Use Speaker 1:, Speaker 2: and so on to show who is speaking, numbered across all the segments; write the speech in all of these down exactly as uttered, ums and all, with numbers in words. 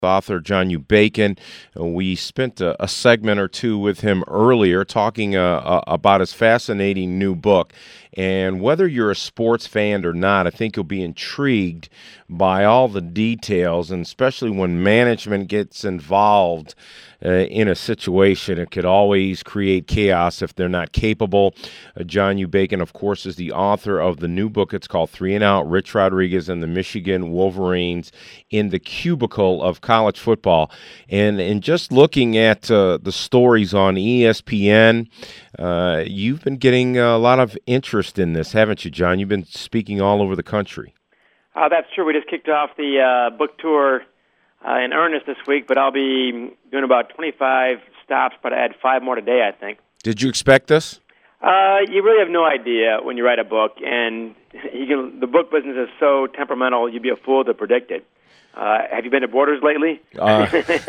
Speaker 1: author John U. Bacon. We spent a, a segment or two with him earlier talking uh, uh, about his fascinating new book. And whether you're a sports fan or not, I think you'll be intrigued by all the details, and especially when management gets involved uh, in a situation. It could always create chaos if they're not capable. Uh, John U. Bacon, of course, is the author of the new book. It's called Three and Out, Rich Rodriguez and the Michigan Wolverines in the Cubicle of College Football. And, and just looking at uh, the stories on E S P N, uh, you've been getting a lot of interest in this, haven't you, John? You've been speaking all over the country.
Speaker 2: Uh, that's true. We just kicked off the uh, book tour uh, in earnest this week, but I'll be doing about twenty-five stops, but I had five more today, I think.
Speaker 1: Did you expect this?
Speaker 2: Uh, you really have no idea when you write a book, and you can, the book business is so temperamental, you'd be a fool to predict it. Uh, have you been to Borders lately?
Speaker 1: Uh,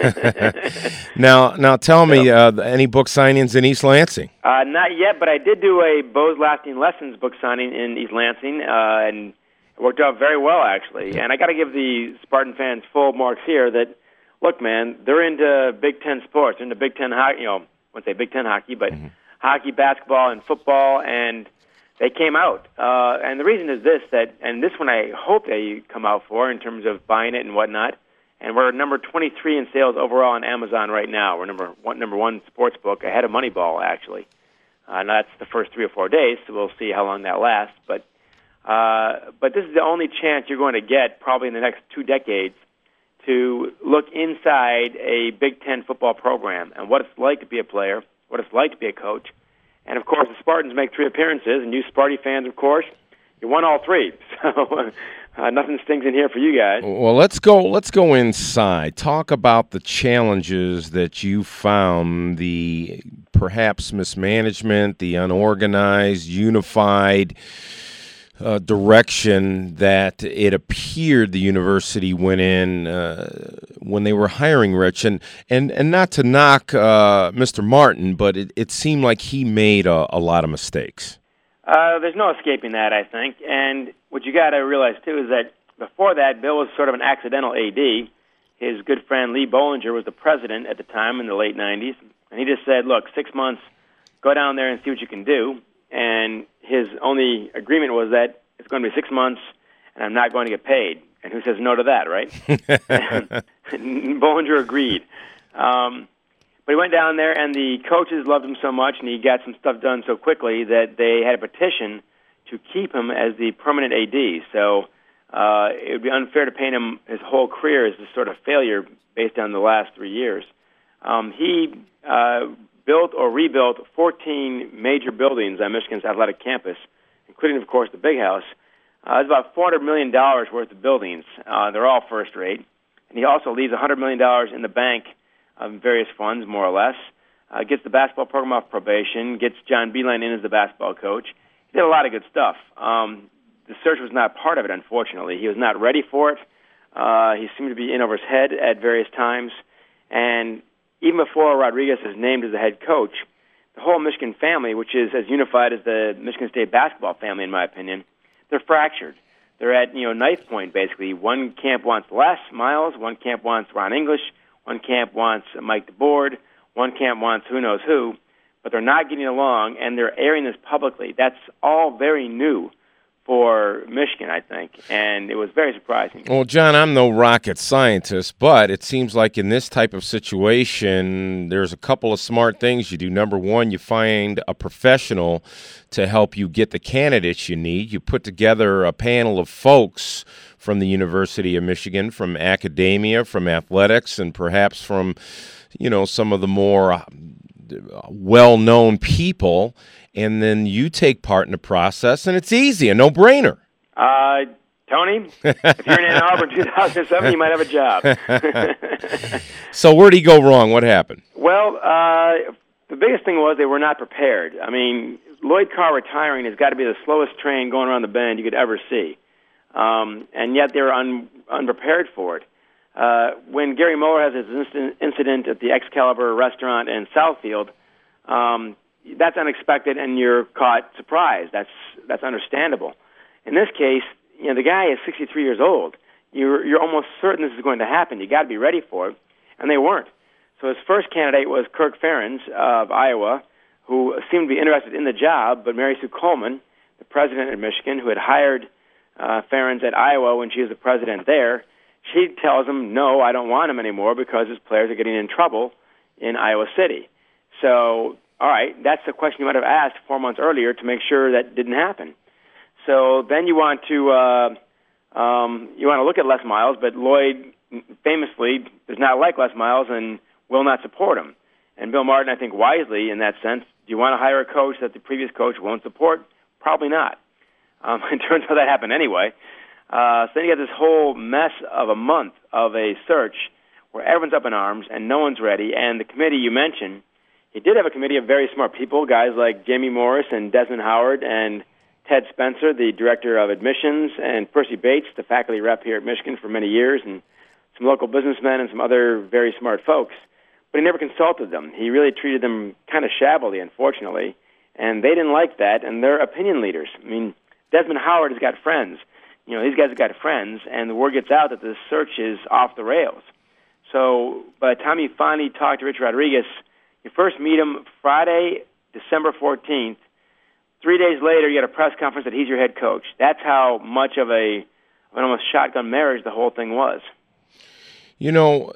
Speaker 1: now, now tell me, uh, any book signings in East Lansing?
Speaker 2: Uh, not yet, but I did do a Bo's Lasting Lessons book signing in East Lansing, uh, and it worked out very well, actually. And I got to give the Spartan fans full marks here that, look, man, they're into Big Ten sports, they're into Big Ten hockey, you know, I wouldn't say Big Ten hockey, but mm-hmm. hockey, basketball, and football, and they came out. Uh, and the reason is this, that, and this one I hope they come out for in terms of buying it and whatnot. And we're number twenty-three in sales overall on Amazon right now. We're number one, number one sports book, ahead of Moneyball, actually. Uh, now that's the first three or four days, so we'll see how long that lasts. But uh, but this is the only chance you're going to get, probably in the next two decades, to look inside a Big Ten football program and what it's like to be a player, what it's like to be a coach. And, of course, the Spartans make three appearances, and you Sparty fans, of course, you won all three. So uh, nothing stings in here for you guys.
Speaker 1: Well, let's go Let's go inside. Talk about the challenges that you found, the perhaps mismanagement, the unorganized, unified uh, direction that it appeared the university went in uh, when they were hiring Rich. And, and, and not to knock uh, Mister Martin, but it, it seemed like he made a, a lot of mistakes.
Speaker 2: Uh, there's no escaping that, I think. And what you got to realize, too, is that before that, Bill was sort of an accidental A D. His good friend Lee Bollinger was the president at the time in the late nineties. And he just said, look, six months, go down there and see what you can do. And his only agreement was that it's going to be six months and I'm not going to get paid. And who says no to that, right? Bollinger agreed. Um, but he went down there, and the coaches loved him so much, and he got some stuff done so quickly that they had a petition to keep him as the permanent A D. So uh, it would be unfair to paint him his whole career as this sort of failure based on the last three years. Um, he uh, built or rebuilt fourteen major buildings on Michigan's athletic campus, including, of course, the Big House. Uh, it's about four hundred million dollars worth of buildings. Uh, they're all first rate. And he also leaves one hundred million dollars in the bank of various funds, more or less. Uh, gets the basketball program off probation, gets John Beilein in as the basketball coach. He did a lot of good stuff. Um, the search was not part of it, unfortunately. He was not ready for it. Uh, he seemed to be in over his head at various times. And even before Rodriguez is named as the head coach, the whole Michigan family, which is as unified as the Michigan State basketball family, in my opinion, they're fractured. They're at, you know, knife point, basically. One camp wants Les Miles, one camp wants Ron English, one camp wants Mike DeBoard, one camp wants who knows who, but they're not getting along, and they're airing this publicly. That's all very new for Michigan, I think, and it was very surprising.
Speaker 1: Well, John, I'm no rocket scientist, but it seems like in this type of situation, there's a couple of smart things you do. Number one, you find a professional to help you get the candidates you need. You put together a panel of folks from the University of Michigan, from academia, from athletics, and perhaps from, you know, some of the more well-known people, and then you take part in the process, and it's easy, a no-brainer.
Speaker 2: Uh, Tony, if you're in Ann Arbor in two thousand seven, you might have a job.
Speaker 1: So where did he go wrong? What happened?
Speaker 2: Well, uh, the biggest thing was they were not prepared. I mean, Lloyd Carr retiring has got to be the slowest train going around the bend you could ever see. Um, and yet they were un- unprepared for it. Uh, when Gary Moeller has his incident, incident at the Excalibur restaurant in Southfield, um, that's unexpected, and you're caught surprised. That's that's understandable. In this case, you know, the guy is sixty-three years old. you're you're almost certain this is going to happen. You got to be ready for it, and they weren't. So his first candidate was Kirk Ferentz of Iowa, who seemed to be interested in the job, but Mary Sue Coleman, the president of Michigan, who had hired uh, Ferentz at Iowa when she was the president there, she tells him, no, I don't want him anymore because his players are getting in trouble in Iowa City. So, all right, that's the question you might have asked four months earlier to make sure that didn't happen. So then you want to uh, um, you want to look at Les Miles, but Lloyd famously does not like Les Miles and will not support him. And Bill Martin, I think wisely in that sense, do you want to hire a coach that the previous coach won't support? Probably not. Um, it turns out that happened anyway. Uh, so then you get this whole mess of a month of a search where everyone's up in arms and no one's ready. And the committee you mentioned, he did have a committee of very smart people, guys like Jamie Morris and Desmond Howard and Ted Spencer, the director of admissions, and Percy Bates, the faculty rep here at Michigan for many years, and some local businessmen and some other very smart folks. But he never consulted them. He really treated them kind of shabbily, unfortunately, and they didn't like that, and they're opinion leaders. I mean, Desmond Howard has got friends. You know, these guys have got friends, and the word gets out that the search is off the rails. So by the time you finally talk to Rich Rodriguez, you first meet him Friday, December fourteenth. Three days later, you get a press conference that he's your head coach. That's how much of a of an almost shotgun marriage the whole thing was.
Speaker 1: You know,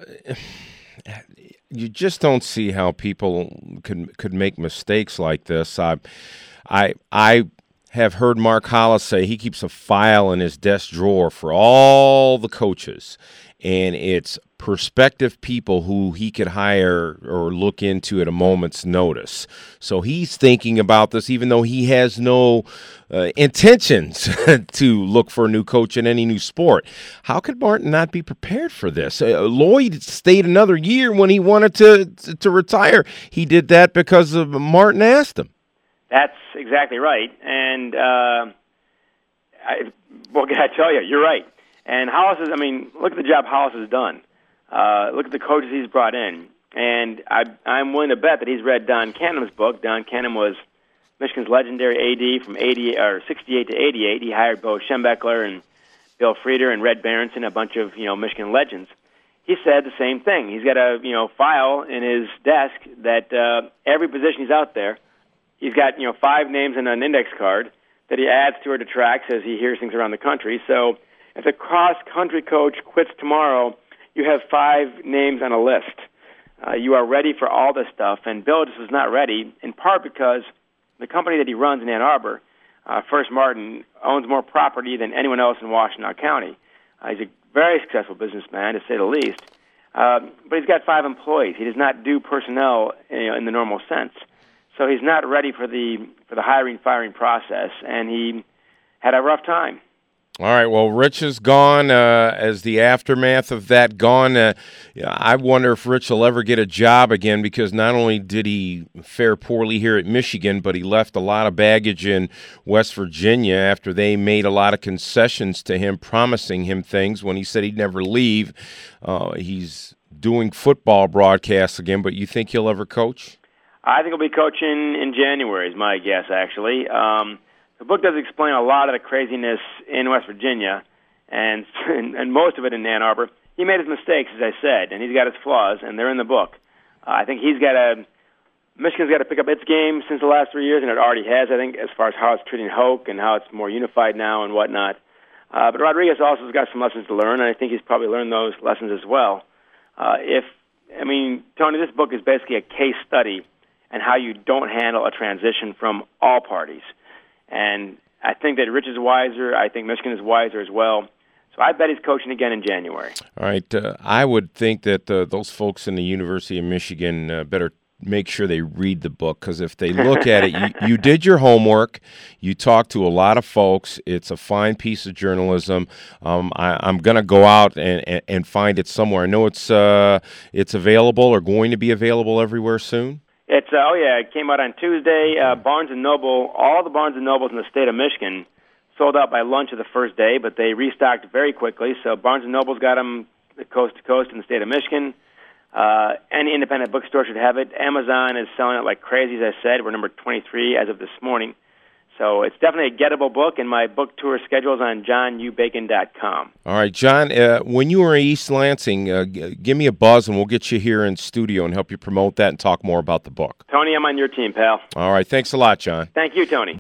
Speaker 1: you just don't see how people could could make mistakes like this. I, I, I have heard Mark Hollis say he keeps a file in his desk drawer for all the coaches, and it's prospective people who he could hire or look into at a moment's notice. So he's thinking about this, even though he has no uh, intentions to look for a new coach in any new sport. How could Martin not be prepared for this? Uh, Lloyd stayed another year when he wanted to, to to retire. He did that because of Martin asked him.
Speaker 2: That's exactly right. And uh, I, what can I tell you? You're right. And Hollis is, I mean, look at the job Hollis has done. Uh, look at the coaches he's brought in. And I, I'm willing to bet that he's read Don Canham's book. Don Canham was Michigan's legendary A D from eighty or sixty-eight to eighty-eight. He hired Bo Schembechler and Bill Frieder and Red Berenson, a bunch of, you know, Michigan legends. He said the same thing. He's got a, you know, file in his desk that uh, every position he's out there, he's got, you know, five names in an index card that he adds to or detracts as he hears things around the country. So if a cross-country coach quits tomorrow, you have five names on a list. Uh, you are ready for all this stuff. And Bill just was not ready, in part because the company that he runs in Ann Arbor, uh, First Martin, owns more property than anyone else in Washtenaw County. Uh, he's a very successful businessman, to say the least. Uh, but he's got five employees. He does not do personnel, you know, in the normal sense. So he's not ready for the for the hiring, firing process, and he had a rough time.
Speaker 1: All right, well, Rich is gone. Uh, as the aftermath of that gone, uh, I wonder if Rich will ever get a job again, because not only did he fare poorly here at Michigan, but he left a lot of baggage in West Virginia after they made a lot of concessions to him, promising him things when he said he'd never leave. Uh, he's doing football broadcasts again, but you think he'll ever coach?
Speaker 2: I think he'll be coaching in January is my guess, actually. Um, the book does explain a lot of the craziness in West Virginia, and, and and most of it in Ann Arbor. He made his mistakes, as I said, and he's got his flaws, and they're in the book. Uh, I think he's got to – Michigan's got to pick up its game since the last three years, and it already has, I think, as far as how it's treating Hoke and how it's more unified now and whatnot. Uh, but Rodriguez also has got some lessons to learn, and I think he's probably learned those lessons as well. Uh, if I mean, Tony, this book is basically a case study and how you don't handle a transition from all parties. And I think that Rich is wiser. I think Michigan is wiser as well. So I bet he's coaching again in January.
Speaker 1: All right. Uh, I would think that uh, those folks in the University of Michigan uh, better make sure they read the book, because if they look at it, you, you did your homework. You talked to a lot of folks. It's a fine piece of journalism. Um, I, I'm going to go out and, and, and find it somewhere. I know it's uh, it's available or going to be available everywhere soon.
Speaker 2: It's uh, oh yeah, it came out on Tuesday. Uh, Barnes and Noble, all the Barnes and Nobles in the state of Michigan sold out by lunch of the first day, but they restocked very quickly. So Barnes and Noble's got them coast to coast in the state of Michigan. Uh, any independent bookstore should have it. Amazon is selling it like crazy, as I said. We're number twenty-three as of this morning. So it's definitely a gettable book, and my book tour schedule is on john u bacon dot com.
Speaker 1: All right, John, uh, when you were in East Lansing, uh, g- give me a buzz, and we'll get you here in studio and help you promote that and talk more about the book.
Speaker 2: Tony, I'm on your team, pal.
Speaker 1: All right, thanks a lot, John.
Speaker 2: Thank you, Tony.